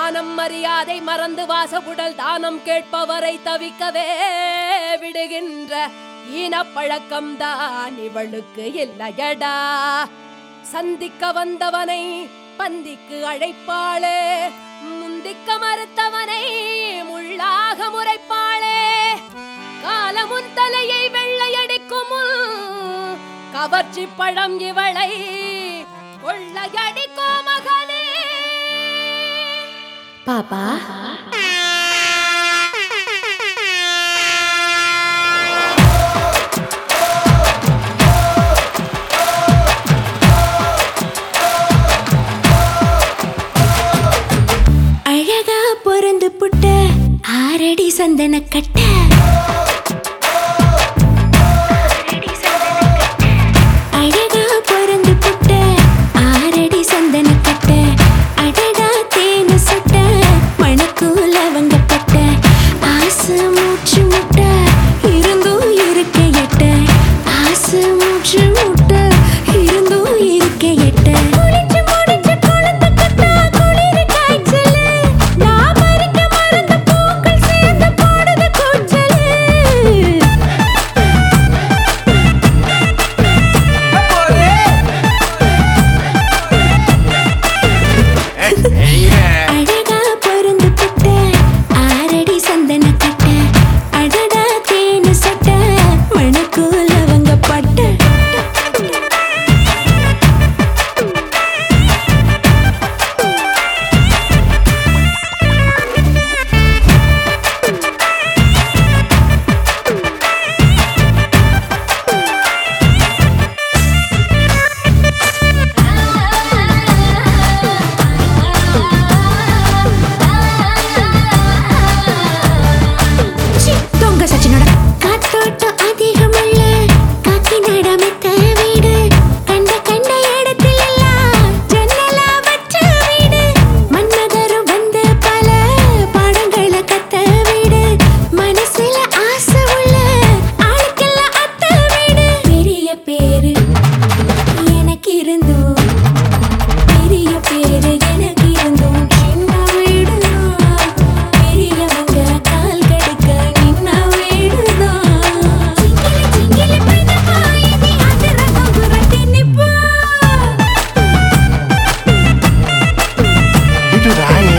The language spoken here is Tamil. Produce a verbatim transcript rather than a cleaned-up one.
மானம் மரியாதை மறந்து வாசகுடல் தானம் கேட்பவரை தவிக்கவே விடுகின்ற ஈனப்பழக்கம் தான் இவளுக்கு இல்லையடா. சந்திக்க வந்தவனை பந்திக்கு அழைப்பாளே, முந்திக்க மறுத்தவனை முள்ளாக முறைப்பாளே. காலமுன் தலையை வெள்ளையடிக்கும் கவர்ச்சி பழம் இவளை கொள்ளையடிக்கோ மகனே. பாப்பா அழகா பொறந்து புட்ட ஆரடி சந்தன கட்ட, அழகா பொறந்து புட்ட ஆரடி சந்தன கட்ட, அடடா தேனு சட்ட மணக்கூல வங்கப்பட்ட, ஆசை மூச்சு முட்ட இருந்தும் இருக்க எட்ட, ஆசை மூச்சு முட்ட இருந்தும் இருக்க எட்ட. அழகா பொருந்து புட்ட ஆரடி சந்தன கட்ட, அடடா தேனு சட்ட மணக்கூல வங்கப்பட்ட. Right.